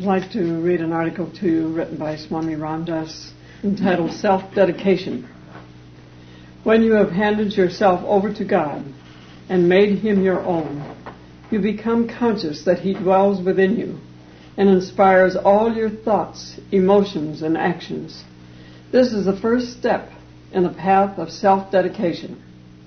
like to read an article to you written by Swami Ramdas entitled Self-Dedication. When you have handed yourself over to God and made Him your own, you become conscious that He dwells within you and inspires all your thoughts, emotions, and actions. This is the first step in the path of self-dedication.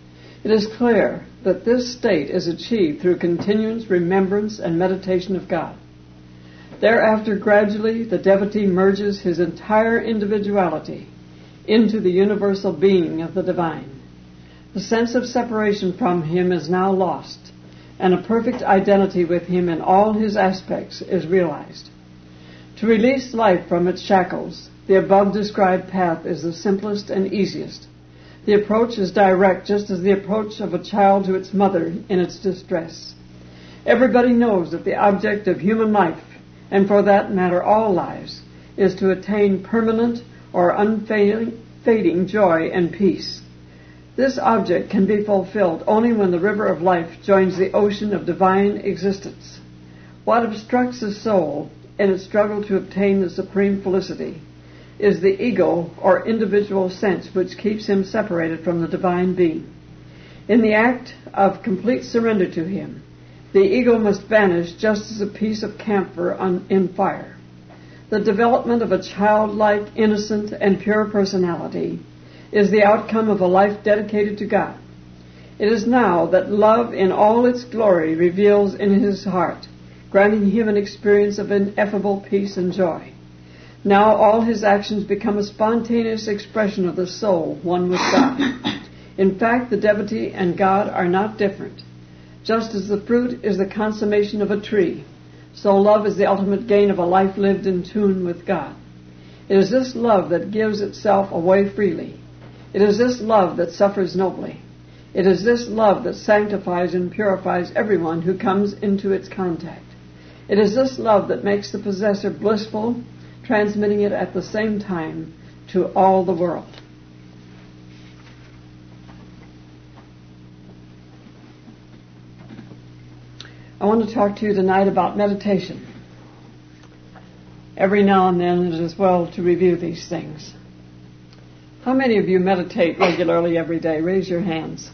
It is clear that this state is achieved through continuous remembrance and meditation of God. Thereafter, gradually, the devotee merges his entire individuality into the universal being of the divine. The sense of separation from Him is now lost, and a perfect identity with Him in all His aspects is realized. To release life from its shackles, the above-described path is the simplest and easiest. The approach is direct, just as the approach of a child to its mother in its distress. Everybody knows that the object of human life, and for that matter all lives, is to attain permanent or unfading joy and peace. This object can be fulfilled only when the river of life joins the ocean of divine existence. What obstructs the soul in its struggle to obtain the supreme felicity is the ego or individual sense which keeps him separated from the divine being. In the act of complete surrender to Him, the ego must vanish just as a piece of camphor in fire. The development of a childlike, innocent, and pure personality is the outcome of a life dedicated to God. It is now that love in all its glory reveals in his heart, granting him an experience of ineffable peace and joy. Now all his actions become a spontaneous expression of the soul, one with God. In fact, the devotee and God are not different. Just as the fruit is the consummation of a tree, so love is the ultimate gain of a life lived in tune with God. It is this love that gives itself away freely. It is this love that suffers nobly. It is this love that sanctifies and purifies everyone who comes into its contact. It is this love that makes the possessor blissful, transmitting it at the same time to all the world. I want to talk to you tonight about meditation. Every now and then it is well to review these things. How many of you meditate regularly every day? Raise your hands.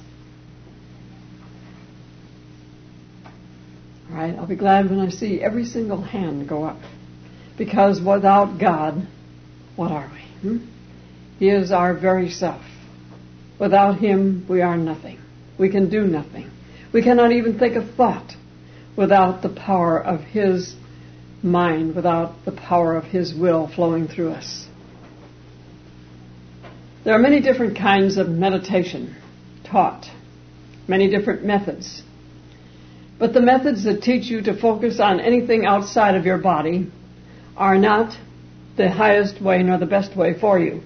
All right, I'll be glad when I see every single hand go up. Because without God, what are we? He is our very self. Without Him, we are nothing. We can do nothing. We cannot even think a thought without the power of His mind, without the power of His will flowing through us. There are many different kinds of meditation taught, many different methods. But the methods that teach you to focus on anything outside of your body are not the highest way nor the best way for you.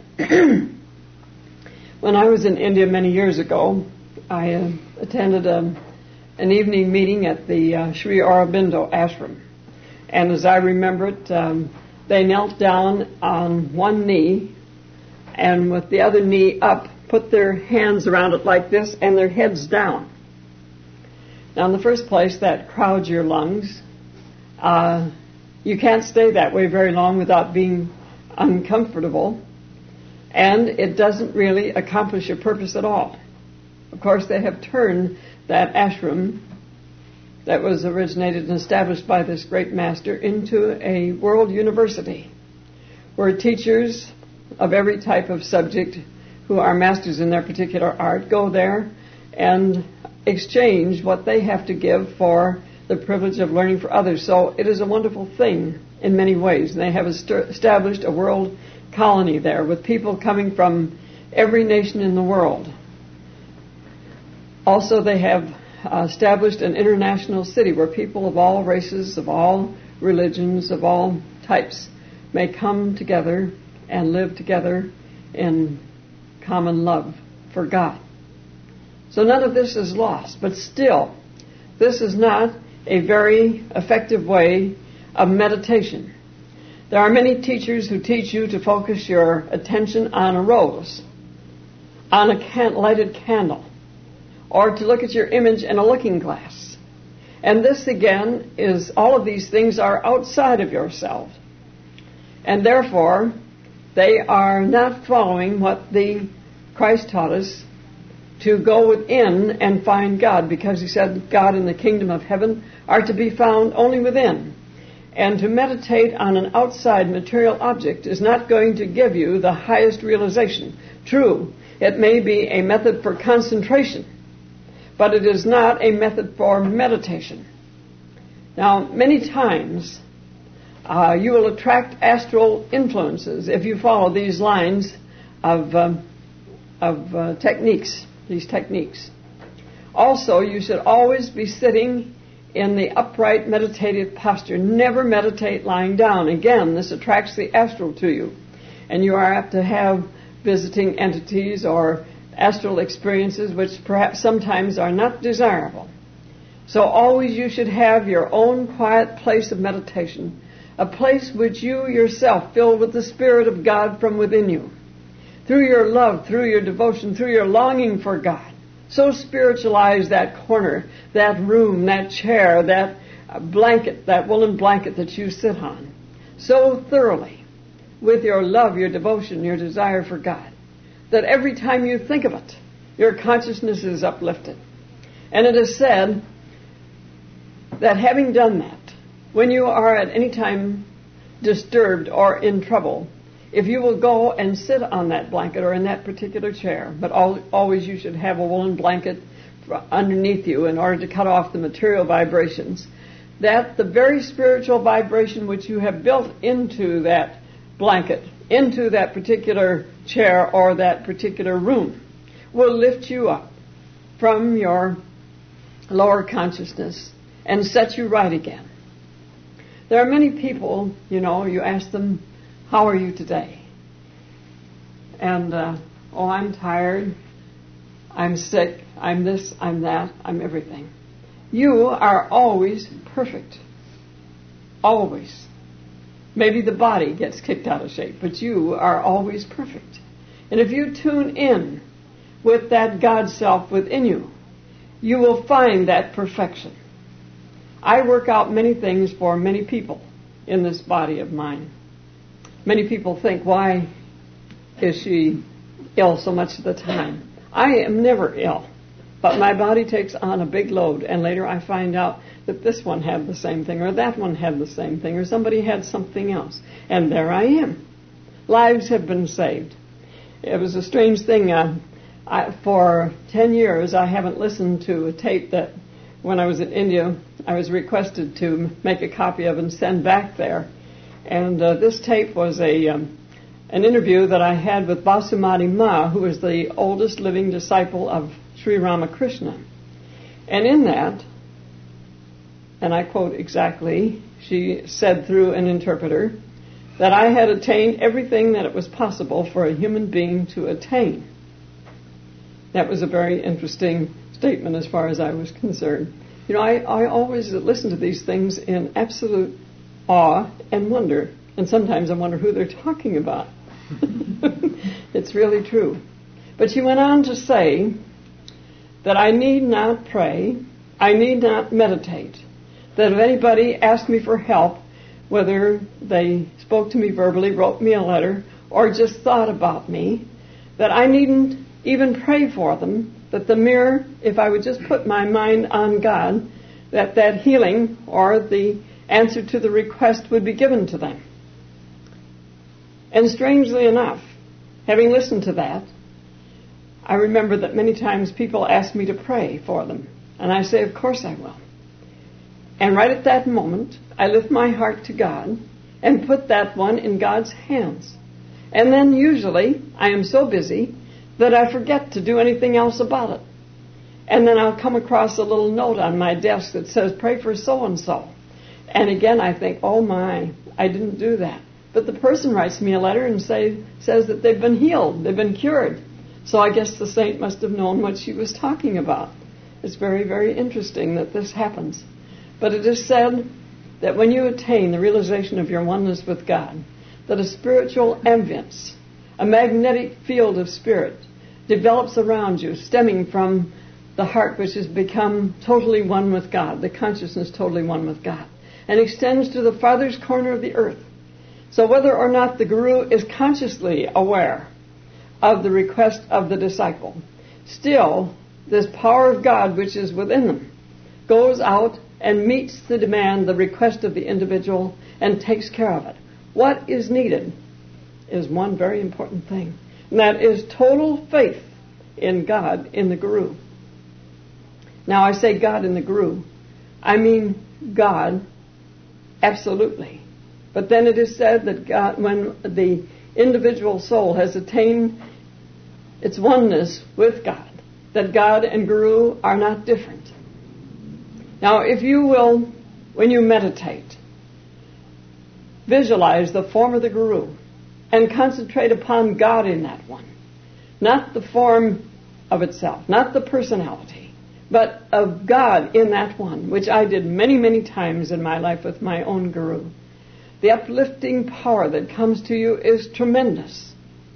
When I was in India many years ago, I attended an evening meeting at the Sri Aurobindo ashram. And as I remember it, they knelt down on one knee and with the other knee up, put their hands around it like this and their heads down. Now, in the first place, that crowds your lungs. You can't stay that way very long without being uncomfortable, and it doesn't really accomplish your purpose at all. Of course, they have turned that ashram that was originated and established by this great master into a world university where teachers of every type of subject who are masters in their particular art go there and exchange what they have to give for the privilege of learning for others. So it is a wonderful thing in many ways. And they have established a world colony there with people coming from every nation in the world. Also, they have established an international city where people of all races, of all religions, of all types may come together and live together in common love for God. So none of this is lost, but still, this is not a very effective way of meditation. There are many teachers who teach you to focus your attention on a rose, on a lighted candle, or to look at your image in a looking glass. And this again is, all of these things are outside of yourself. And therefore, they are not following what the Christ taught us, to go within and find God, because he said God and the kingdom of heaven are to be found only within. And to meditate on an outside material object is not going to give you the highest realization. True, it may be a method for concentration, but it is not a method for meditation. Now, many times you will attract astral influences if you follow these lines of techniques, these techniques. Also, you should always be sitting in the upright meditative posture. Never meditate lying down. Again, this attracts the astral to you. And you are apt to have visiting entities or astral experiences which perhaps sometimes are not desirable. So always you should have your own quiet place of meditation, a place which you yourself fill with the Spirit of God from within you. Through your love, through your devotion, through your longing for God. So spiritualize that corner, that room, that chair, that blanket, that woolen blanket that you sit on, so thoroughly with your love, your devotion, your desire for God, that every time you think of it, your consciousness is uplifted. And it is said that having done that, when you are at any time disturbed or in trouble, if you will go and sit on that blanket or in that particular chair, but always you should have a woolen blanket underneath you in order to cut off the material vibrations, that the very spiritual vibration which you have built into that blanket, into that particular chair or that particular room, will lift you up from your lower consciousness and set you right again. There are many people, you ask them, how are you today? And, I'm tired, I'm sick, I'm this, I'm that, I'm everything. You are always perfect. Always. Maybe the body gets kicked out of shape, but you are always perfect. And if you tune in with that God self within you, you will find that perfection. I work out many things for many people in this body of mine. Many people think, why is she ill so much of the time? I am never ill, but my body takes on a big load, and later I find out that this one had the same thing, or that one had the same thing, or somebody had something else. And there I am. Lives have been saved. It was a strange thing. For 10 years, I haven't listened to a tape that, when I was in India, I was requested to make a copy of and send back there. And this tape was an interview that I had with Basumati Ma, who is the oldest living disciple of Sri Ramakrishna. And in that, and I quote exactly, she said through an interpreter, that I had attained everything that it was possible for a human being to attain. That was a very interesting statement as far as I was concerned. I always listen to these things in absolute awe and wonder, and sometimes I wonder who they're talking about. It's really true. But she went on to say that I need not pray, I need not meditate, that if anybody asked me for help, whether they spoke to me verbally, wrote me a letter, or just thought about me, that I needn't even pray for them, that if I would just put my mind on God, that healing or the answer to the request would be given to them. And strangely enough, having listened to that, I remember that many times people ask me to pray for them. And I say, of course I will. And right at that moment, I lift my heart to God and put that one in God's hands. And then usually, I am so busy that I forget to do anything else about it. And then I'll come across a little note on my desk that says, pray for so-and-so. And again, I think, oh my, I didn't do that. But the person writes me a letter and says that they've been healed, they've been cured. So I guess the saint must have known what she was talking about. It's very, very interesting that this happens. But it is said that when you attain the realization of your oneness with God, that a spiritual ambience, a magnetic field of spirit, develops around you, stemming from the heart which has become totally one with God, the consciousness totally one with God, and extends to the farthest corner of the earth. So whether or not the guru is consciously aware of the request of the disciple, still this power of God which is within them goes out and meets the demand, the request of the individual, and takes care of it. What is needed is one very important thing, and that is total faith in God, in the guru. Now I say God in the guru. I mean God absolutely. But then it is said that God, when the individual soul has attained its oneness with God, that God and guru are not different. Now, if you will, when you meditate, visualize the form of the guru and concentrate upon God in that one. Not the form of itself, not the personality, but of God in that one, which I did many, many times in my life with my own guru. The uplifting power that comes to you is tremendous.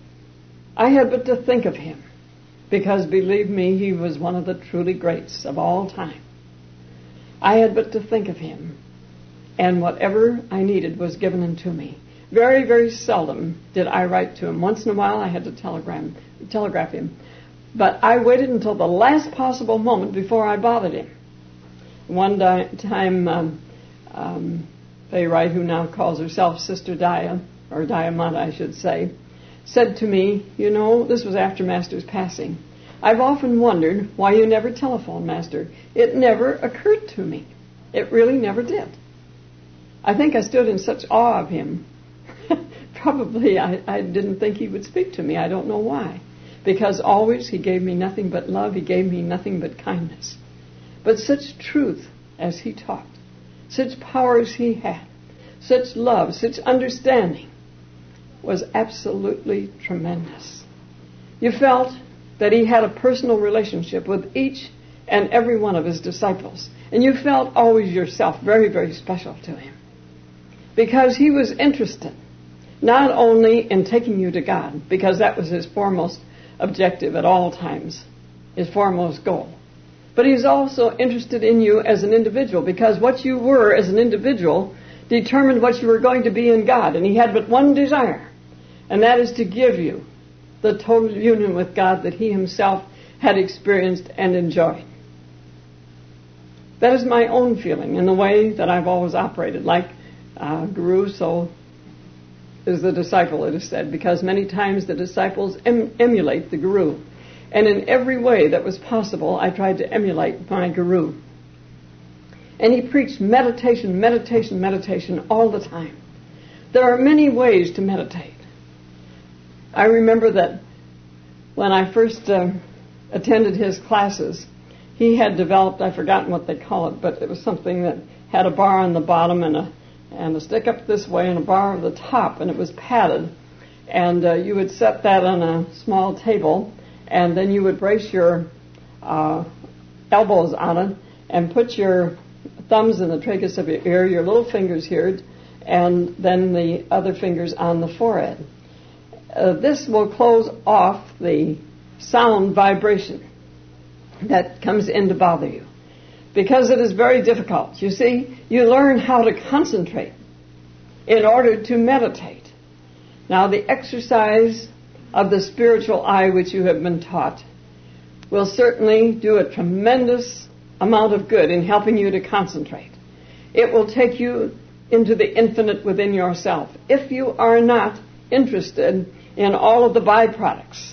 I had but to think of him, because believe me, he was one of the truly greats of all time. I had but to think of him, and whatever I needed was given unto me. Very, very seldom did I write to him. Once in a while I had to telegraph him. But I waited until the last possible moment before I bothered him. One time, Faye Wright, who now calls herself Sister Dia, or Diamata I should say, said to me, you know, this was after Master's passing, I've often wondered why you never telephoned, Master. It never occurred to me. It really never did. I think I stood in such awe of him. Probably I didn't think he would speak to me. I don't know why. Because always he gave me nothing but love. He gave me nothing but kindness. But such truth as he taught, such power as he had, such love, such understanding was absolutely tremendous. You felt that he had a personal relationship with each and every one of his disciples. And you felt always yourself very, very special to him. Because he was interested not only in taking you to God, because that was his foremost objective at all times, his foremost goal. But he's also interested in you as an individual, because what you were as an individual determined what you were going to be in God. And he had but one desire, and that is to give you the total union with God that he himself had experienced and enjoyed. That is my own feeling in the way that I've always operated. Like Guru, so is the disciple, it is said, because many times the disciples emulate the Guru. And in every way that was possible, I tried to emulate my Guru. And he preached meditation, meditation, meditation all the time. There are many ways to meditate. I remember that when I first attended his classes, he had developed, I've forgotten what they call it, but it was something that had a bar on the bottom and a stick up this way and a bar on the top, and it was padded. And you would set that on a small table, and then you would brace your elbows on it and put your thumbs in the tragus of your ear, your little fingers here, and then the other fingers on the forehead. This will close off the sound vibration that comes in to bother you, because it is very difficult. You see, you learn how to concentrate in order to meditate. Now, the exercise of the spiritual eye which you have been taught will certainly do a tremendous amount of good in helping you to concentrate. It will take you into the infinite within yourself if you are not interested in all of the byproducts.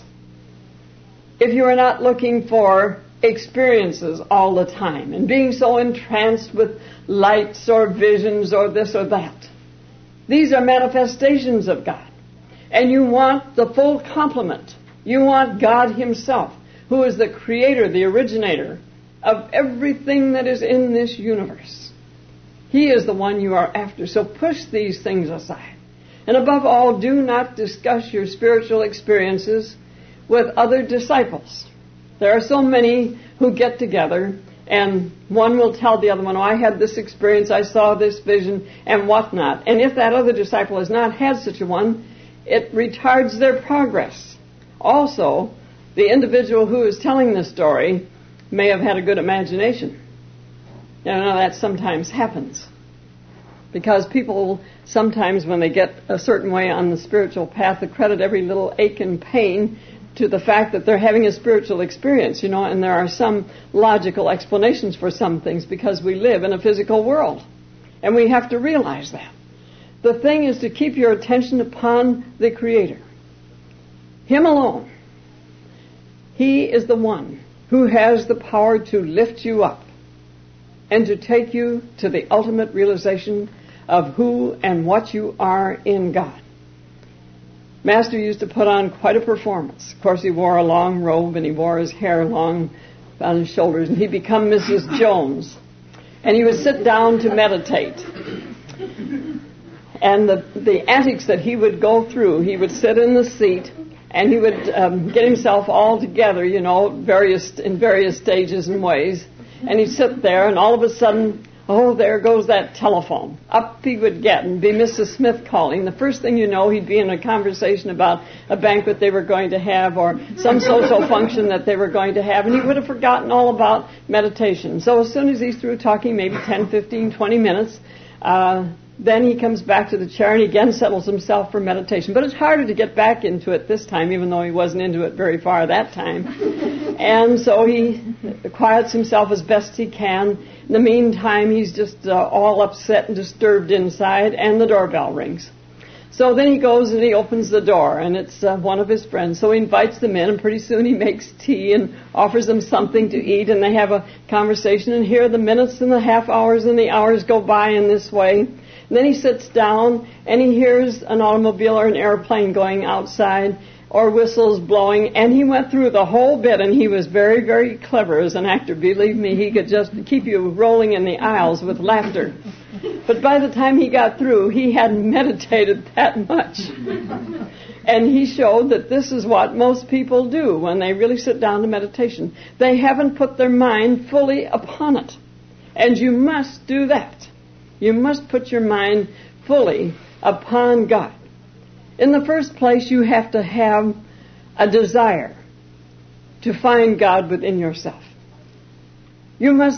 If you are not looking for experiences all the time and being so entranced with lights or visions or this or that. These are manifestations of God. And you want the full complement. You want God himself, who is the creator, the originator of everything that is in this universe. He is the one you are after. So push these things aside. And above all, do not discuss your spiritual experiences with other disciples. There are so many who get together, and one will tell the other one, oh, I had this experience, I saw this vision, and whatnot. And if that other disciple has not had such a one, it retards their progress. Also, the individual who is telling the story may have had a good imagination. You know, that sometimes happens. Because people sometimes, when they get a certain way on the spiritual path, accredit every little ache and pain to the fact that they're having a spiritual experience, you know, and there are some logical explanations for some things because we live in a physical world. And we have to realize that. The thing is to keep your attention upon the Creator. Him alone. He is the one who has the power to lift you up and to take you to the ultimate realization of who and what you are in God. Master used to put on quite a performance. Of course, he wore a long robe and he wore his hair long on his shoulders, and he'd become Mrs. Jones. And he would sit down to meditate. And the antics that he would go through, he would sit in the seat and he would get himself all together, you know, in various stages and ways. And he'd sit there, and all of a sudden, oh, there goes that telephone. Up he would get, and be Mrs. Smith calling. The first thing you know, he'd be in a conversation about a banquet they were going to have or some social function that they were going to have, and he would have forgotten all about meditation. So as soon as he's through talking, maybe 10, 15, 20 minutes, then he comes back to the chair and he again settles himself for meditation. But it's harder to get back into it this time, even though he wasn't into it very far that time. And so he quiets himself as best he can. In the meantime, he's just all upset and disturbed inside, and the doorbell rings. So then he goes and he opens the door, and it's one of his friends. So he invites them in, and pretty soon he makes tea and offers them something to eat, and they have a conversation, and here the minutes and the half hours and the hours go by in this way. And then he sits down, and he hears an automobile or an airplane going outside, or whistles blowing, and he went through the whole bit, and he was very, very clever as an actor. Believe me, he could just keep you rolling in the aisles with laughter. But by the time he got through, he hadn't meditated that much. And he showed that this is what most people do when they really sit down to meditation. They haven't put their mind fully upon it. And you must do that. You must put your mind fully upon God. In the first place, you have to have a desire to find God within yourself. You must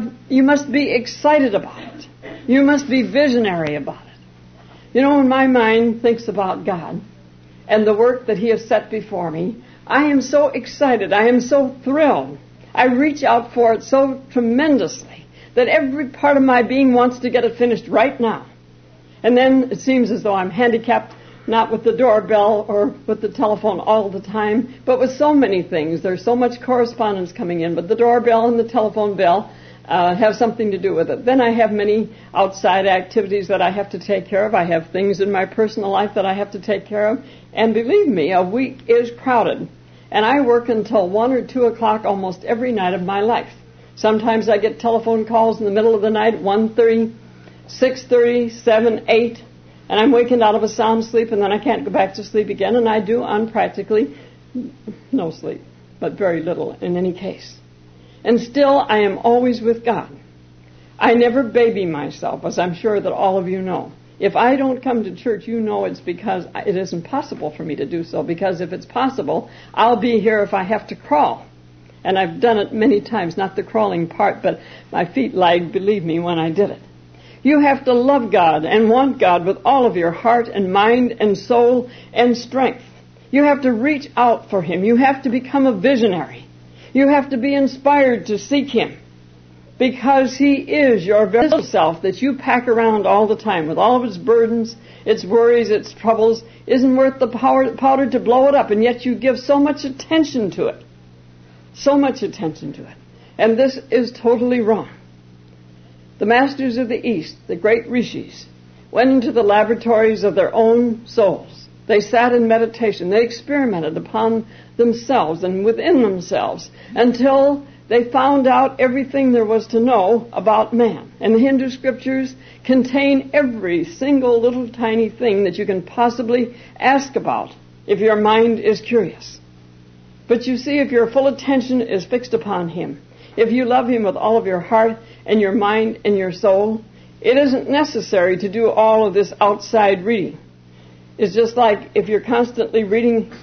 be excited about it. You must be visionary about it. You know, when my mind thinks about God and the work that He has set before me, I am so excited. I am so thrilled. I reach out for it so tremendously that every part of my being wants to get it finished right now. And then it seems as though I'm handicapped, not with the doorbell or with the telephone all the time, but with so many things. There's so much correspondence coming in, but the doorbell and the telephone bell have something to do with it. Then I have many outside activities that I have to take care of. I have things in my personal life that I have to take care of. And believe me, a week is crowded. And I work until 1 or 2 o'clock almost every night of my life. Sometimes I get telephone calls in the middle of the night, 1:30, 6:30, 7, 8, and I'm wakened out of a sound sleep, and then I can't go back to sleep again, and I do on practically no sleep, but very little in any case. And still, I am always with God. I never baby myself, as I'm sure that all of you know. If I don't come to church, you know it's because it isn't possible for me to do so, because if it's possible, I'll be here if I have to crawl. And I've done it many times, not the crawling part, but my feet lagged, believe me, when I did it. You have to love God and want God with all of your heart and mind and soul and strength. You have to reach out for Him. You have to become a visionary. You have to be inspired to seek Him, because He is your very self that you pack around all the time with all of its burdens, its worries, its troubles. Isn't worth the powder to blow it up, and yet you give so much attention to it. So much attention to it. And this is totally wrong. The masters of the East, the great rishis, went into the laboratories of their own souls. They sat in meditation. They experimented upon themselves and within themselves until they found out everything there was to know about man. And the Hindu scriptures contain every single little tiny thing that you can possibly ask about if your mind is curious. But you see, if your full attention is fixed upon Him, if you love Him with all of your heart and your mind and your soul, it isn't necessary to do all of this outside reading. It's just like if you're constantly reading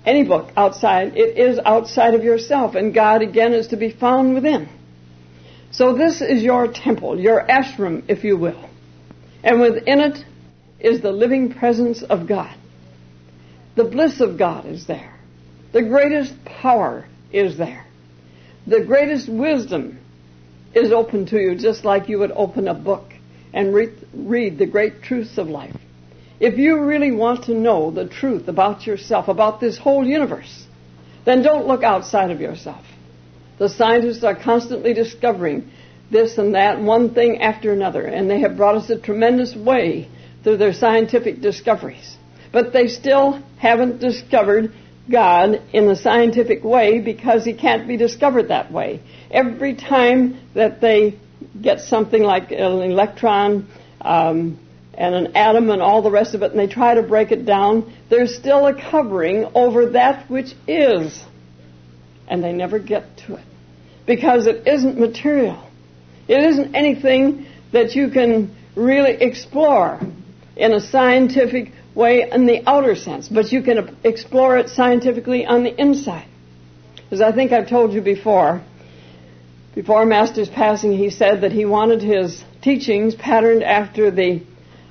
any book outside, it is outside of yourself, and God again is to be found within. So this is your temple, your ashram, if you will. And within it is the living presence of God. The bliss of God is there. The greatest power is there. The greatest wisdom is open to you, just like you would open a book and read the great truths of life. If you really want to know the truth about yourself, about this whole universe, then don't look outside of yourself. The scientists are constantly discovering this and that, one thing after another, and they have brought us a tremendous way through their scientific discoveries. But they still haven't discovered God in the scientific way because he can't be discovered that way. Every time that they get something like an electron and an atom and all the rest of it, and they try to break it down, there's still a covering over that which is. And they never get to it because it isn't material. It isn't anything that you can really explore in a scientific way in the outer sense, but you can explore it scientifically on the inside. As I think I've told you before Master's passing, he said that he wanted his teachings patterned after the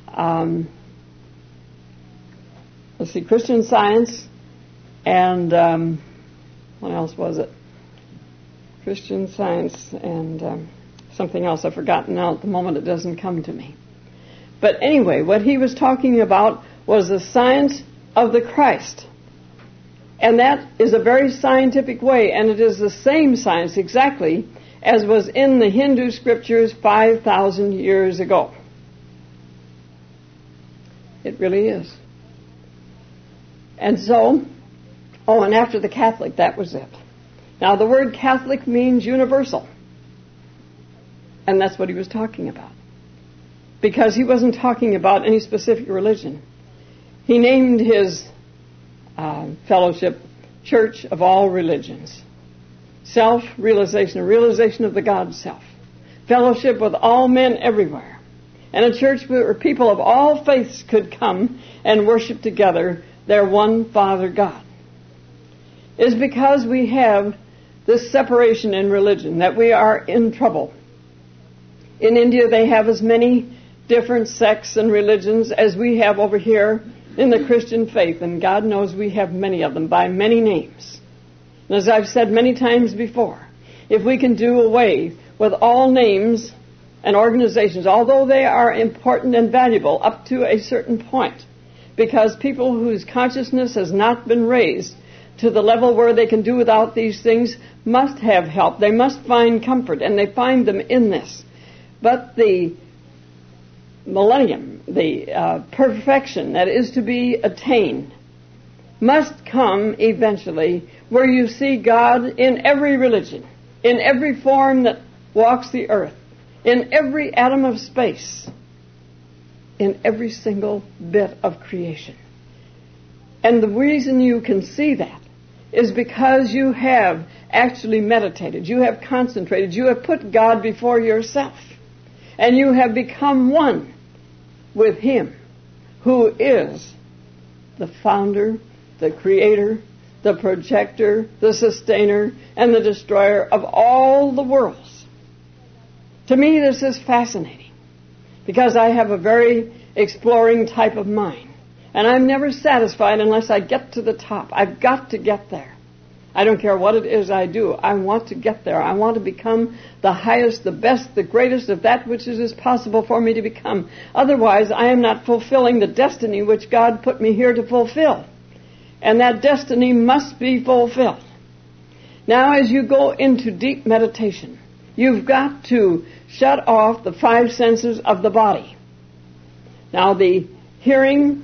Christian Science and what else was it? Christian Science and something else I've forgotten now at the moment. It doesn't come to me. But anyway, what he was talking about was the science of the Christ. And that is a very scientific way, and it is the same science exactly as was in the Hindu scriptures 5,000 years ago. It really is. And so, and after the Catholic, that was it. Now, the word Catholic means universal. And that's what he was talking about. Because he wasn't talking about any specific religion. He named his fellowship Church of All Religions. Self-realization, a realization of the God self. Fellowship with all men everywhere. And a church where people of all faiths could come and worship together their one Father God. It's because we have this separation in religion that we are in trouble. In India, they have as many different sects and religions as we have over here in the Christian faith, and God knows we have many of them by many names. And as I've said many times before, if we can do away with all names and organizations, although they are important and valuable up to a certain point, because people whose consciousness has not been raised to the level where they can do without these things must have help. They must find comfort, and they find them in this. But the millennium, the perfection that is to be attained, must come eventually where you see God in every religion, in every form that walks the earth, in every atom of space, in every single bit of creation. And the reason you can see that is because you have actually meditated, you have concentrated, you have put God before yourself, and you have become one with Him who is the founder, the creator, the projector, the sustainer, and the destroyer of all the worlds. To me, this is fascinating because I have a very exploring type of mind. And I'm never satisfied unless I get to the top. I've got to get there. I don't care what it is I do. I want to get there. I want to become the highest, the best, the greatest of that which it is possible for me to become. Otherwise, I am not fulfilling the destiny which God put me here to fulfill. And that destiny must be fulfilled. Now, as you go into deep meditation, you've got to shut off the five senses of the body. Now, the hearing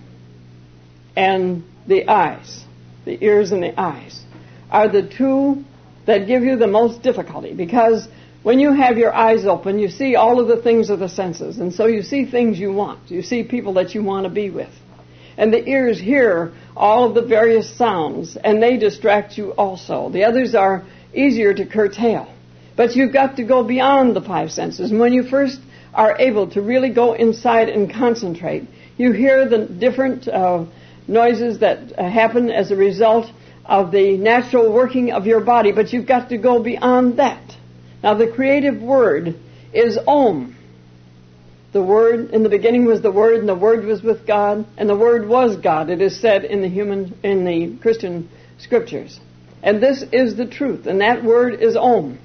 and the eyes, the ears and the eyes, are the two that give you the most difficulty, because when you have your eyes open, you see all of the things of the senses, and so you see things you want. You see people that you want to be with. And the ears hear all of the various sounds, and they distract you also. The others are easier to curtail. But you've got to go beyond the five senses. And when you first are able to really go inside and concentrate, you hear the different noises that happen as a result of the natural working of your body, but you've got to go beyond that. Now, the creative word is Om. The Word, in the beginning was the Word, and the Word was with God, and the Word was God, it is said in the Christian scriptures. And this is the truth, and that word is Om.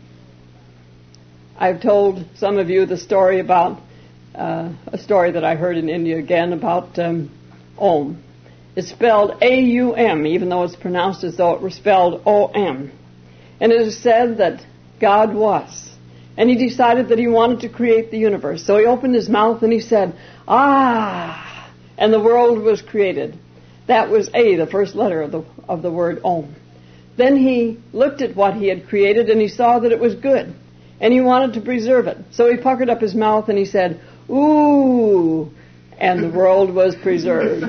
I've told some of you the story about a story that I heard in India again about Om. It's spelled A-U-M, even though it's pronounced as though it were spelled O-M. And it is said that God was. And he decided that he wanted to create the universe. So he opened his mouth and he said, "Ah!" And the world was created. That was A, the first letter of the word Om. Then he looked at what he had created and he saw that it was good. And he wanted to preserve it. So he puckered up his mouth and he said, "Ooh!" And the world was preserved.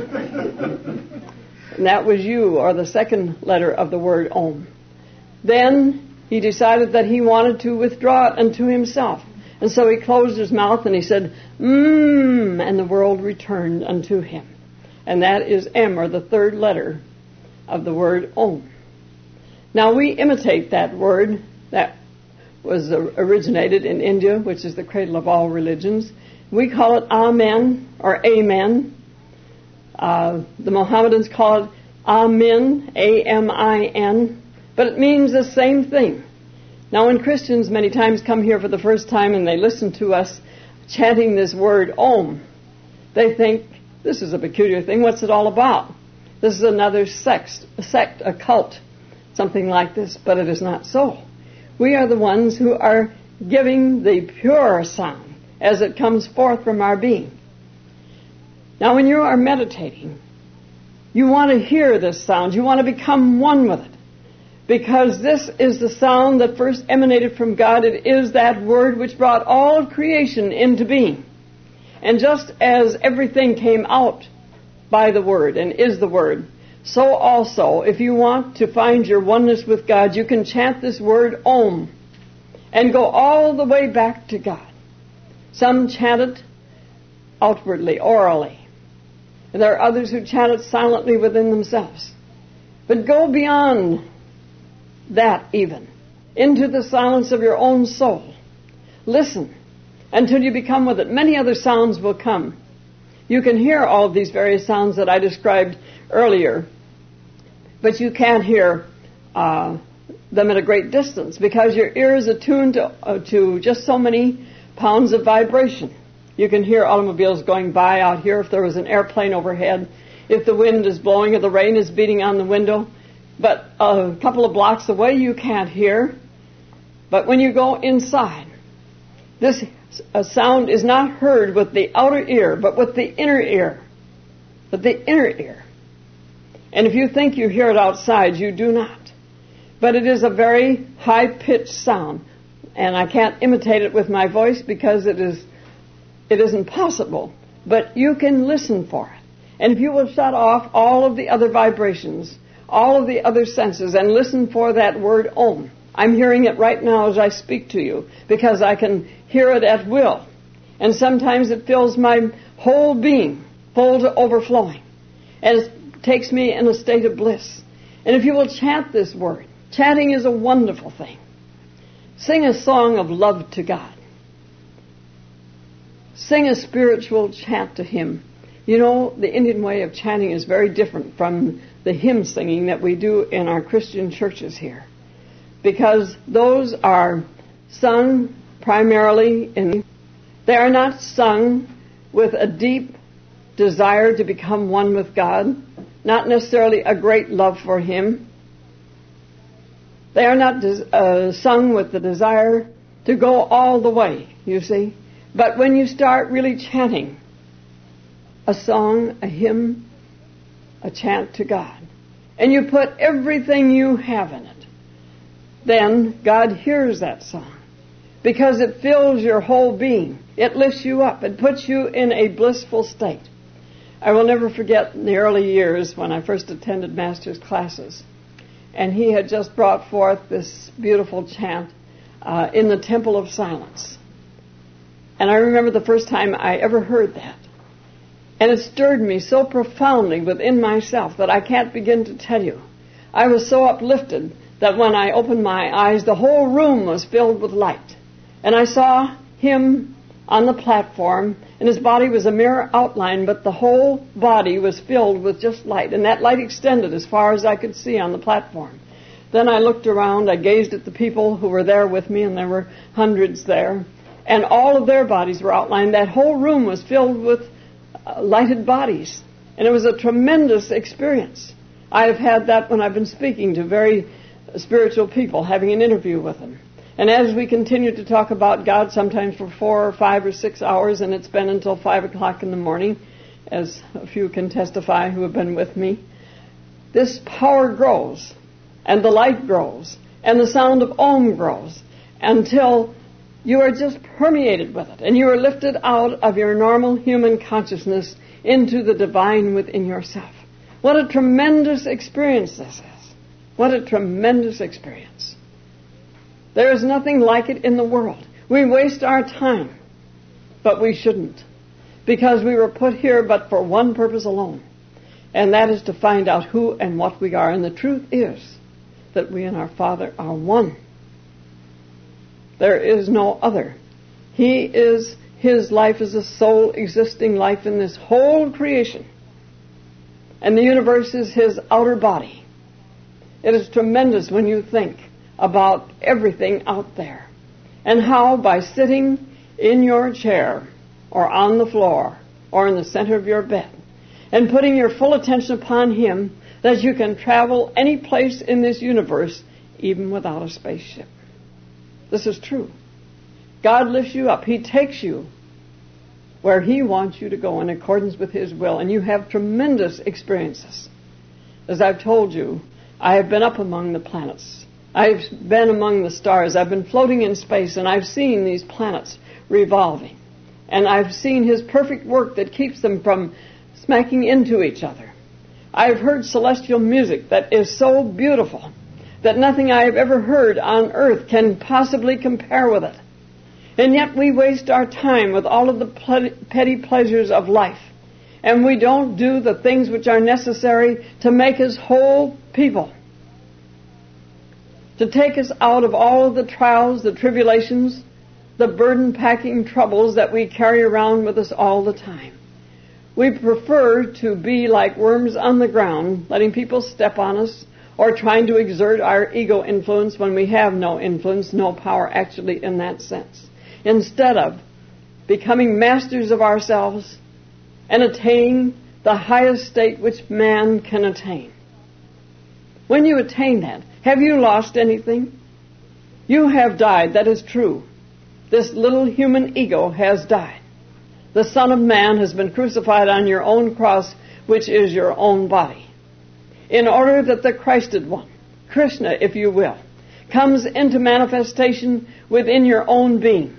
And that was U, or the second letter of the word Om. Then he decided that he wanted to withdraw it unto himself. And so he closed his mouth and he said, and the world returned unto him. And that is M, or the third letter of the word Om. Now we imitate that word that was originated in India, which is the cradle of all religions. We call it Amen, or Amen. The Mohammedans call it Amin, A-M-I-N. But it means the same thing. Now, when Christians many times come here for the first time and they listen to us chanting this word Om, they think, this is a peculiar thing. What's it all about? This is another sect, a cult, something like this. But it is not so. We are the ones who are giving the pure sound as it comes forth from our being. Now, when you are meditating, you want to hear this sound. You want to become one with it. Because this is the sound that first emanated from God. It is that word which brought all of creation into being. And just as everything came out by the word and is the word, so also, if you want to find your oneness with God, you can chant this word Om and go all the way back to God. Some chant it outwardly, orally. And there are others who chant it silently within themselves. But go beyond that even, into the silence of your own soul. Listen until you become with it. Many other sounds will come. You can hear all of these various sounds that I described earlier, but you can't hear them at a great distance because your ear is attuned to just so many pounds of vibration. You can hear automobiles going by out here if there was an airplane overhead, if the wind is blowing or the rain is beating on the window. But a couple of blocks away you can't hear. But when you go inside, this sound is not heard with the outer ear, but with the inner ear. With the inner ear. And if you think you hear it outside, you do not. But it is a very high-pitched sound. And I can't imitate it with my voice because it isn't possible. But you can listen for it. And if you will shut off all of the other vibrations, all of the other senses, and listen for that word Om. I'm hearing it right now as I speak to you because I can hear it at will. And sometimes it fills my whole being, full to overflowing. And it takes me in a state of bliss. And if you will chant this word, chanting is a wonderful thing. Sing a song of love to God. Sing a spiritual chant to Him. You know, the Indian way of chanting is very different from the hymn singing that we do in our Christian churches here. Because those are sung primarily they are not sung with a deep desire to become one with God, not necessarily a great love for Him. They are not sung with the desire to go all the way, you see. But when you start really chanting a song, a hymn, a chant to God, and you put everything you have in it, then God hears that song because it fills your whole being. It lifts you up. It puts you in a blissful state. I will never forget in the early years when I first attended Master's classes, and he had just brought forth this beautiful chant in the Temple of Silence. And I remember the first time I ever heard that. And it stirred me so profoundly within myself that I can't begin to tell you. I was so uplifted that when I opened my eyes, the whole room was filled with light. And I saw him on the platform, and his body was a mere outline, but the whole body was filled with just light. And that light extended as far as I could see on the platform. Then I looked around, I gazed at the people who were there with me, and there were hundreds there. And all of their bodies were outlined. That whole room was filled with lighted bodies. And it was a tremendous experience. I have had that when I've been speaking to very spiritual people, having an interview with them. And as we continue to talk about God, sometimes for 4 or 5 or 6 hours, and it's been until 5 o'clock in the morning, as a few can testify who have been with me, this power grows, and the light grows, and the sound of Om grows, until you are just permeated with it, and you are lifted out of your normal human consciousness into the divine within yourself. What a tremendous experience this is. What a tremendous experience. There is nothing like it in the world. We waste our time, but we shouldn't, because we were put here but for one purpose alone, and that is to find out who and what we are. And the truth is that we and our Father are one. There is no other. His life is the sole existing life in this whole creation, and the universe is his outer body. It is tremendous when you think about everything out there, and how by sitting in your chair or on the floor or in the center of your bed and putting your full attention upon him, that you can travel any place in this universe even without a spaceship. This is true. God lifts you up. He takes you where he wants you to go in accordance with his will, and you have tremendous experiences. As I've told you, I have been up among the planets. I've been among the stars. I've been floating in space, and I've seen these planets revolving. And I've seen his perfect work that keeps them from smacking into each other. I've heard celestial music that is so beautiful that nothing I have ever heard on earth can possibly compare with it. And yet we waste our time with all of the petty pleasures of life. And we don't do the things which are necessary to make us whole people, to take us out of all of the trials, the tribulations, the burden-packing troubles that we carry around with us all the time. We prefer to be like worms on the ground, letting people step on us, or trying to exert our ego influence when we have no influence, no power actually in that sense, instead of becoming masters of ourselves and attaining the highest state which man can attain. When you attain that, have you lost anything? You have died, that is true. This little human ego has died. The Son of Man has been crucified on your own cross, which is your own body, in order that the Christed One, Krishna, if you will, comes into manifestation within your own being.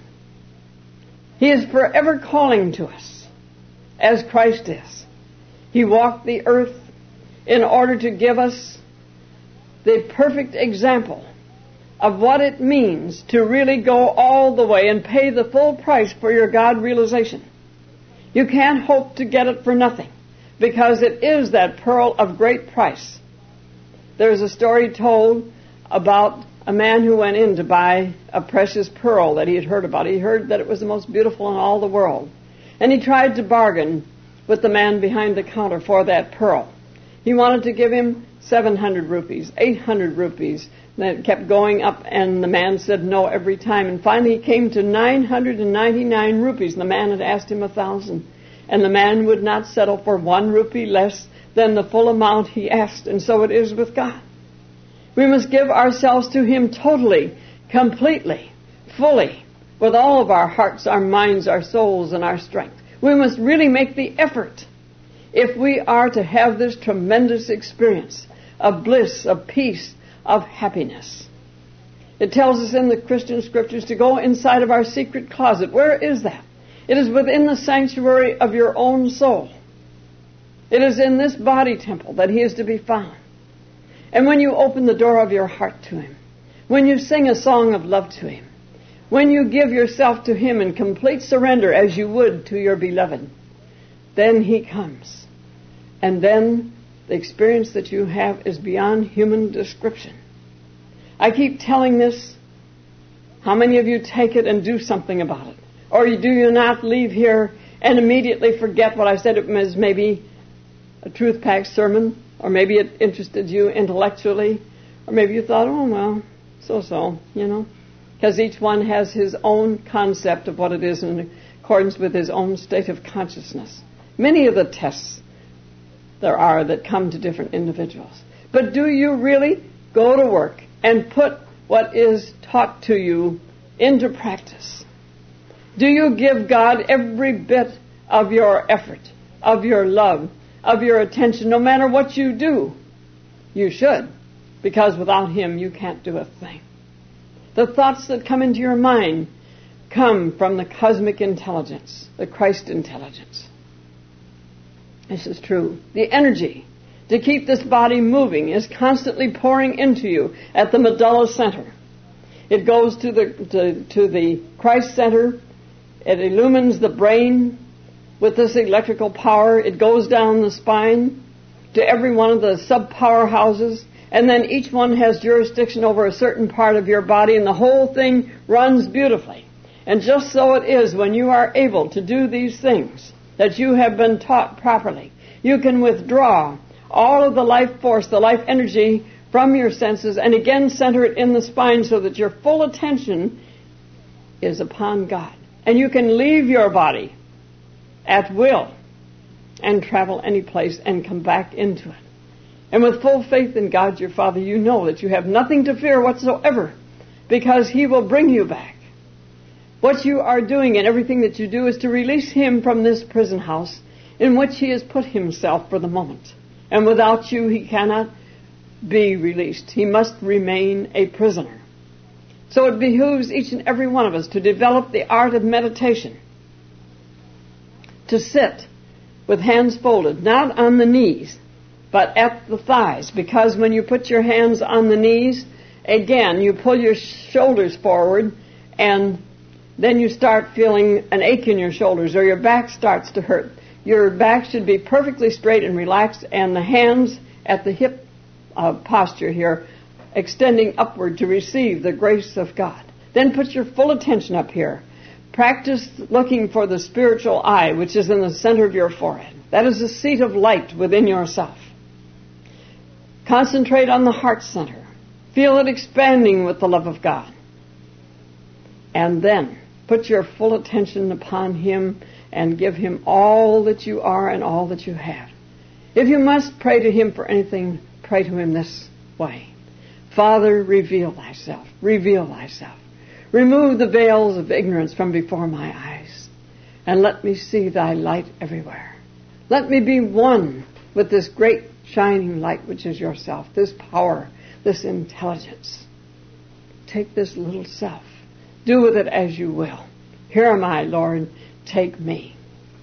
He is forever calling to us, as Christ is. He walked the earth in order to give us the perfect example of what it means to really go all the way and pay the full price for your God realization. You can't hope to get it for nothing, because it is that pearl of great price. There's a story told about a man who went in to buy a precious pearl that he had heard about. He heard that it was the most beautiful in all the world. And he tried to bargain with the man behind the counter for that pearl. He wanted to give him 700 rupees, 800 rupees. And it kept going up, and the man said no every time. And finally he came to 999 rupees. And the man had asked him 1,000. And the man would not settle for 1 rupee less than the full amount he asked. And so it is with God. We must give ourselves to him totally, completely, fully, with all of our hearts, our minds, our souls, and our strength. We must really make the effort if we are to have this tremendous experience of bliss, of peace, of happiness. It tells us in the Christian scriptures to go inside of our secret closet. Where is that? It is within the sanctuary of your own soul. It is in this body temple that he is to be found. And when you open the door of your heart to him, when you sing a song of love to him, when you give yourself to him in complete surrender as you would to your beloved, then he comes. And then The experience that you have is beyond human description. I keep telling this. How many of you take it and do something about it? Or do you not leave here and immediately forget what I said? It was maybe a truth-packed sermon, or maybe it interested you intellectually, or maybe you thought, oh, well, so-so, because each one has his own concept of what it is in accordance with his own state of consciousness. Many of the tests there are that come to different individuals. But do you really go to work and put what is taught to you into practice? Do you give God every bit of your effort, of your love, of your attention, no matter what you do? You should, because without Him you can't do a thing. The thoughts that come into your mind come from the cosmic intelligence, the Christ intelligence. This is true. The energy to keep this body moving is constantly pouring into you at the medulla center. It goes to the Christ center. It illumines the brain with this electrical power. It goes down the spine to every one of the sub-powerhouses. And then each one has jurisdiction over a certain part of your body, and the whole thing runs beautifully. And just so it is, when you are able to do these things that you have been taught properly, you can withdraw all of the life force, the life energy from your senses, and again center it in the spine so that your full attention is upon God. And you can leave your body at will and travel any place and come back into it. And with full faith in God your Father, you know that you have nothing to fear whatsoever, because He will bring you back. What you are doing and everything that you do is to release Him from this prison house in which He has put Himself for the moment. And without you, He cannot be released. He must remain a prisoner. So it behooves each and every one of us to develop the art of meditation. To sit with hands folded, not on the knees, but at the thighs. Because when you put your hands on the knees, again, you pull your shoulders forward, and then you start feeling an ache in your shoulders, or your back starts to hurt. Your back should be perfectly straight and relaxed, and the hands at the hip posture here, extending upward to receive the grace of God. Then put your full attention up here. Practice looking for the spiritual eye, which is in the center of your forehead. That is the seat of light within yourself. Concentrate on the heart center. Feel it expanding with the love of God. And then put your full attention upon Him and give Him all that you are and all that you have. If you must pray to Him for anything, pray to Him this way. Father, reveal Thyself. Reveal Thyself. Remove the veils of ignorance from before my eyes, and let me see Thy light everywhere. Let me be one with this great shining light which is yourself, this power, this intelligence. Take this little self. Do with it as you will. Here am I, Lord. Take me.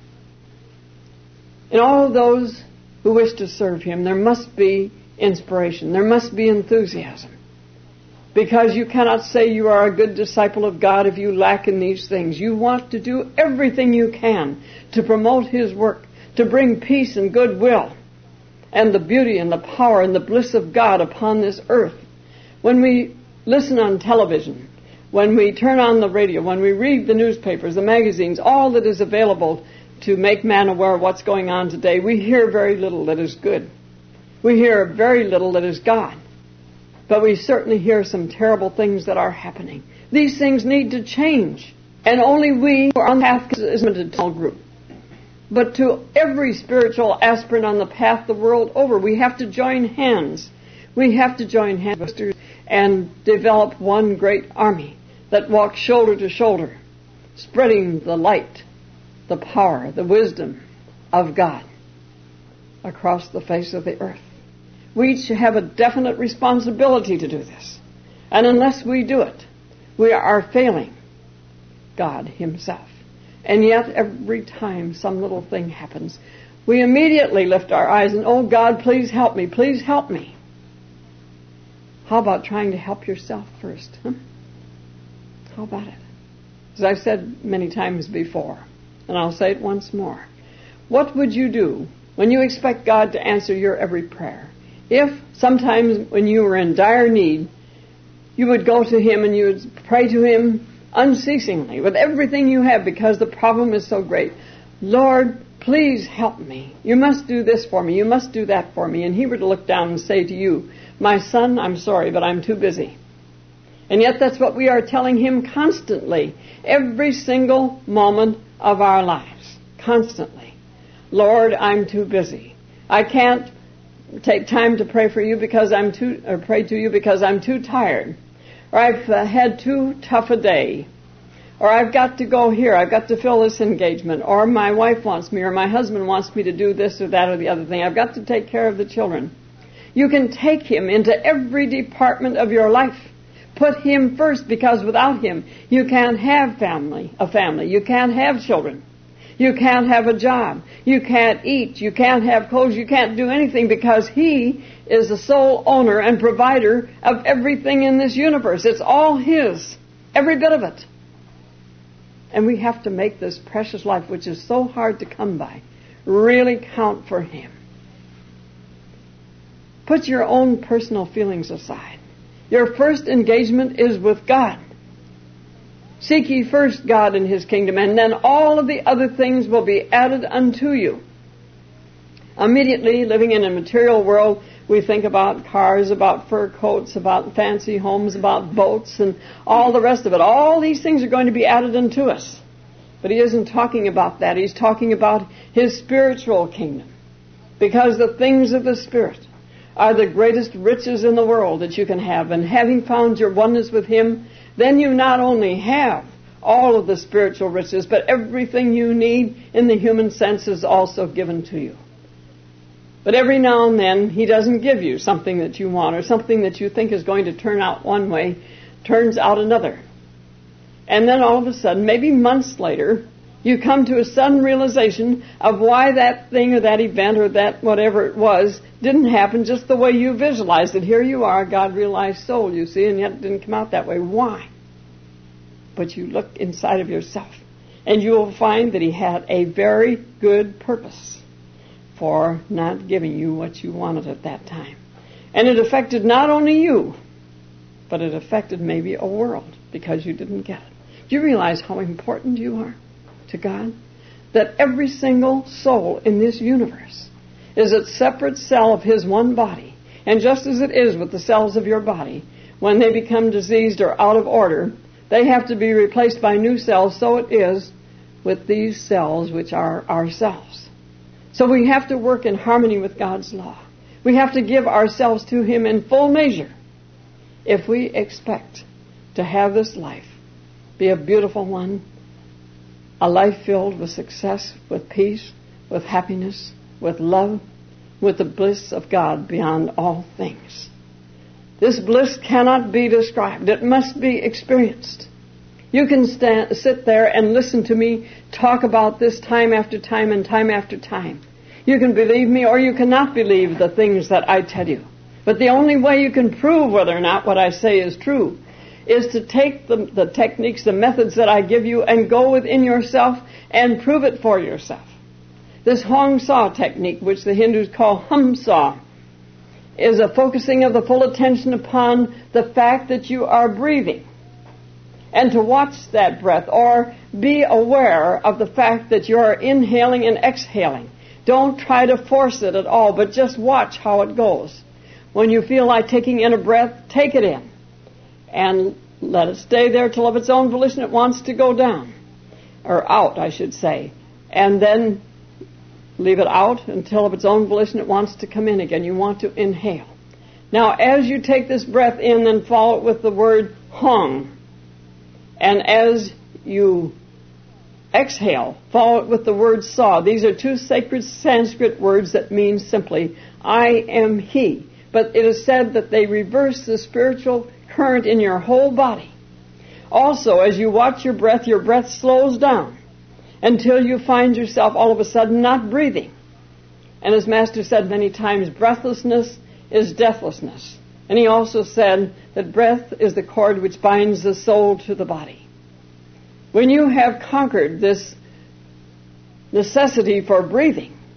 In all of those who wish to serve Him, there must be inspiration. There must be enthusiasm. Because you cannot say you are a good disciple of God if you lack in these things. You want to do everything you can to promote His work, to bring peace and goodwill and the beauty and the power and the bliss of God upon this earth. When we listen on television, when we turn on the radio, when we read the newspapers, the magazines, all that is available to make man aware of what's going on today, we hear very little that is good. We hear very little that is God. But we certainly hear some terrible things that are happening. These things need to change. And only we who are on the path is a small group. But to every spiritual aspirant on the path the world over, we have to join hands. We have to join hands and develop one great army that walks shoulder to shoulder, spreading the light, the power, the wisdom of God across the face of the earth. We each have a definite responsibility to do this. And unless we do it, we are failing God Himself. And yet, every time some little thing happens, we immediately lift our eyes and, oh God, please help me, please help me. How about trying to help yourself first? How about it? As I've said many times before, and I'll say it once more, what would you do when you expect God to answer your every prayer, if sometimes when you were in dire need, you would go to Him and you would pray to Him unceasingly with everything you have because the problem is so great. Lord, please help me. You must do this for me. You must do that for me. And He would look down and say to you, my son, I'm sorry, but I'm too busy. And yet that's what we are telling Him constantly, every single moment of our lives, constantly. Lord, I'm too busy. I can't take time to pray for you because pray to you because I'm too tired. Or I've had too tough a day. Or I've got to go here. I've got to fill this engagement. Or my wife wants me, or my husband wants me to do this or that or the other thing. I've got to take care of the children. You can take Him into every department of your life. Put Him first, because without Him, you can't have a family. You can't have children. You can't have a job. You can't eat. You can't have clothes. You can't do anything because He is the sole owner and provider of everything in this universe. It's all His, every bit of it. And we have to make this precious life, which is so hard to come by, really count for Him. Put your own personal feelings aside. Your first engagement is with God. Seek ye first God and His kingdom, and then all of the other things will be added unto you. Immediately, living in a material world, we think about cars, about fur coats, about fancy homes, about boats, and all the rest of it. All these things are going to be added unto us. But He isn't talking about that. He's talking about His spiritual kingdom. Because the things of the Spirit are the greatest riches in the world that you can have. And having found your oneness with Him, then you not only have all of the spiritual riches, but everything you need in the human sense is also given to you. But every now and then, He doesn't give you something that you want, or something that you think is going to turn out one way, turns out another. And then all of a sudden, maybe months later, you come to a sudden realization of why that thing or that event or that whatever it was didn't happen just the way you visualized it. Here you are, a God-realized soul, you see, and yet it didn't come out that way. Why? But you look inside of yourself, and you will find that He had a very good purpose for not giving you what you wanted at that time. And it affected not only you, but it affected maybe a world because you didn't get it. Do you realize how important you are to God? That every single soul in this universe is a separate cell of His one body. And just as it is with the cells of your body, when they become diseased or out of order, they have to be replaced by new cells, so it is with these cells which are ourselves. So we have to work in harmony with God's law. We have to give ourselves to Him in full measure if we expect to have this life be a beautiful one, a life filled with success, with peace, with happiness, with love, with the bliss of God beyond all things. This bliss cannot be described. It must be experienced. You can sit there and listen to me talk about this time after time and time after time. You can believe me or you cannot believe the things that I tell you. But the only way you can prove whether or not what I say is true is to take the techniques, the methods that I give you and go within yourself and prove it for yourself. This Hong Saw technique, which the Hindus call Hum Saw, is a focusing of the full attention upon the fact that you are breathing. And to watch that breath, or be aware of the fact that you are inhaling and exhaling. Don't try to force it at all, but just watch how it goes. When you feel like taking in a breath, take it in. And let it stay there till of its own volition it wants to go down. Or out, I should say. And then leave it out until of its own volition it wants to come in again. You want to inhale. Now, as you take this breath in, then follow it with the word Hong. And as you exhale, follow it with the word Saw. These are two sacred Sanskrit words that mean simply, I am He. But it is said that they reverse the spiritual current in your whole body. Also, as you watch your breath slows down until you find yourself all of a sudden not breathing. And as Master said many times, breathlessness is deathlessness. And he also said that breath is the cord which binds the soul to the body. When you have conquered this necessity for breathing,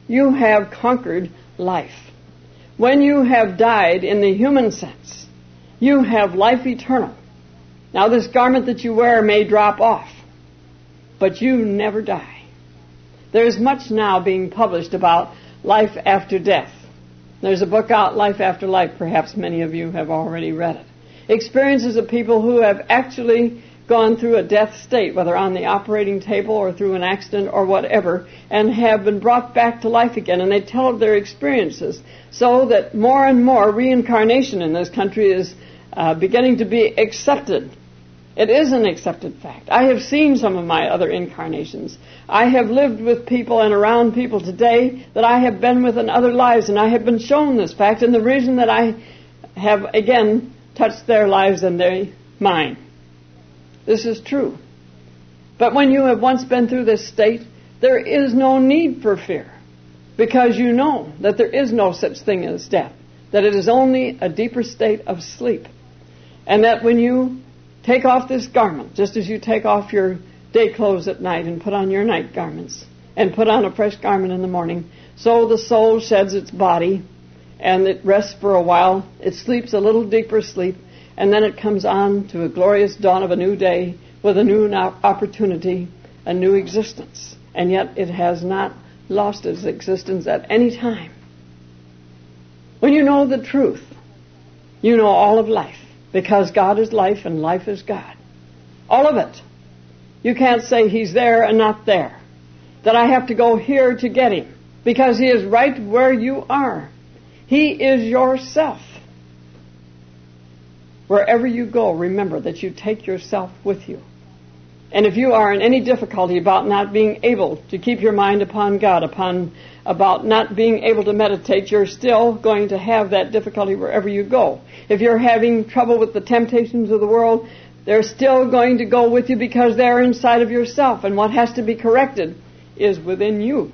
you have conquered life. When you have died in the human sense, you have life eternal. Now this garment that you wear may drop off, but you never die. There's much now being published about life after death. There's a book out, Life After Life. Perhaps many of you have already read it. Experiences of people who have actually gone through a death state, whether on the operating table or through an accident or whatever, and have been brought back to life again. And they tell of their experiences, so that more and more reincarnation in this country is beginning to be accepted. It is an accepted fact. I have seen some of my other incarnations. I have lived with people and around people today that I have been with in other lives, and I have been shown this fact, and the reason that I have, again, touched their lives and mine. This is true. But when you have once been through this state, there is no need for fear, because you know that there is no such thing as death, that it is only a deeper state of sleep, and that when you take off this garment, just as you take off your day clothes at night and put on your night garments and put on a fresh garment in the morning, so the soul sheds its body and it rests for a while. It sleeps a little deeper sleep, and then it comes on to a glorious dawn of a new day with a new opportunity, a new existence. And yet it has not lost its existence at any time. When you know the truth, you know all of life. Because God is life and life is God. All of it. You can't say He's there and not there. That I have to go here to get Him. Because He is right where you are. He is yourself. Wherever you go, remember that you take yourself with you. And if you are in any difficulty about not being able to keep your mind upon God, about not being able to meditate, you're still going to have that difficulty wherever you go. If you're having trouble with the temptations of the world, they're still going to go with you because they're inside of yourself. And what has to be corrected is within you.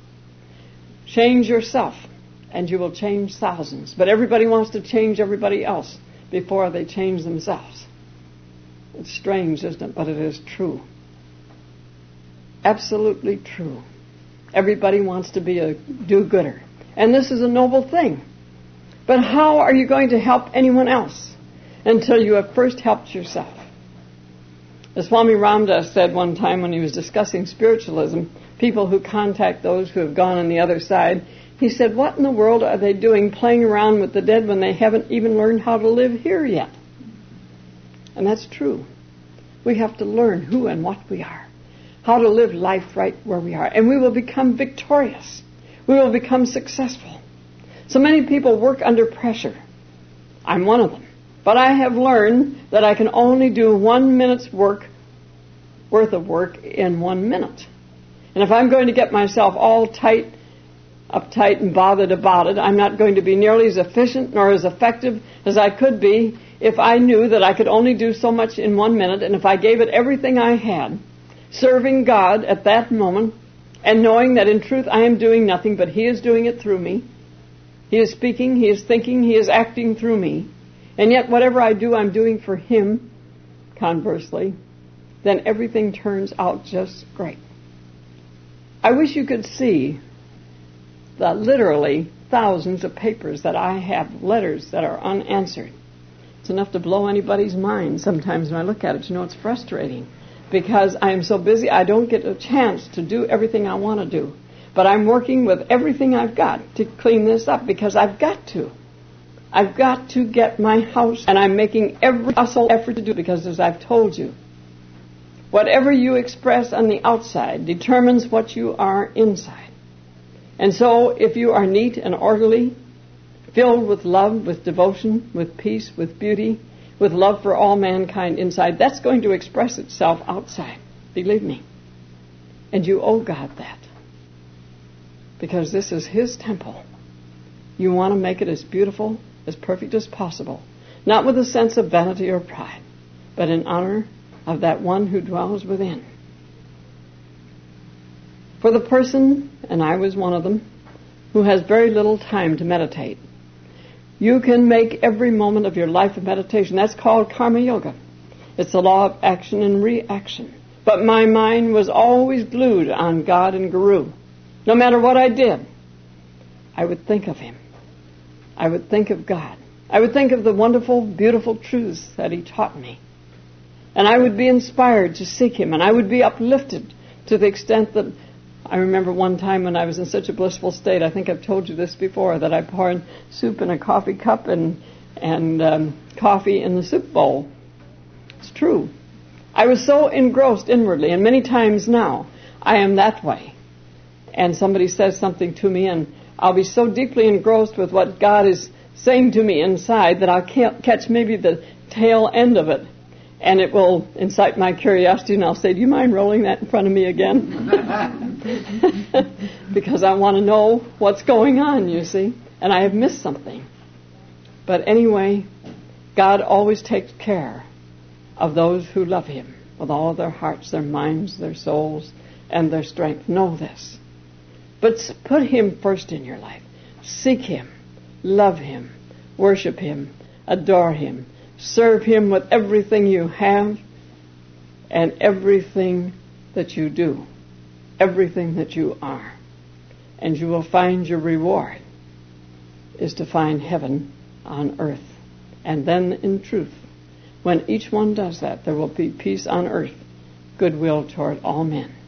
Change yourself, and you will change thousands. But everybody wants to change everybody else before they change themselves. It's strange, isn't it? But it is true. Absolutely true. Everybody wants to be a do-gooder. And this is a noble thing. But how are you going to help anyone else until you have first helped yourself? As Swami Ramdas said one time when he was discussing spiritualism, people who contact those who have gone on the other side, he said, what in the world are they doing playing around with the dead when they haven't even learned how to live here yet? And that's true. We have to learn who and what we are, how to live life right where we are, and we will become victorious. We will become successful. So many people work under pressure. I'm one of them. But I have learned that I can only do 1 minute's worth of work in 1 minute. And if I'm going to get myself all uptight and bothered about it, I'm not going to be nearly as efficient nor as effective as I could be if I knew that I could only do so much in 1 minute, and if I gave it everything I had, serving God at that moment, and knowing that in truth I am doing nothing, but He is doing it through me. He is speaking, He is thinking, He is acting through me. And yet whatever I do, I'm doing for Him, conversely, then everything turns out just great. I wish you could see the literally thousands of papers that I have, letters that are unanswered. It's enough to blow anybody's mind sometimes when I look at it. You know, it's frustrating because I am so busy I don't get a chance to do everything I want to do. But I'm working with everything I've got to clean this up because I've got to. I've got to get my house, and I'm making every possible effort to do it because, as I've told you, whatever you express on the outside determines what you are inside. And so if you are neat and orderly, filled with love, with devotion, with peace, with beauty, with love for all mankind inside, that's going to express itself outside. Believe me. And you owe God that. Because this is His temple. You want to make it as beautiful, as perfect as possible. Not with a sense of vanity or pride, but in honor of that one who dwells within. For the person, and I was one of them, who has very little time to meditate, you can make every moment of your life a meditation. That's called Karma Yoga. It's the law of action and reaction. But my mind was always glued on God and Guru. No matter what I did, I would think of him. I would think of God. I would think of the wonderful, beautiful truths that he taught me. And I would be inspired to seek him, and I would be uplifted to the extent that I remember one time when I was in such a blissful state, I think I've told you this before, that I poured soup in a coffee cup and coffee in the soup bowl. It's true. I was so engrossed inwardly, and many times now I am that way. And somebody says something to me, and I'll be so deeply engrossed with what God is saying to me inside that I'll catch maybe the tail end of it. And it will incite my curiosity, and I'll say, do you mind rolling that in front of me again? Because I want to know what's going on, you see. And I have missed something. But anyway, God always takes care of those who love him with all their hearts, their minds, their souls, and their strength. Know this. But put him first in your life. Seek him. Love him. Worship him. Adore him. Serve him with everything you have and everything that you do, everything that you are. And you will find your reward is to find heaven on earth. And then in truth, when each one does that, there will be peace on earth, goodwill toward all men.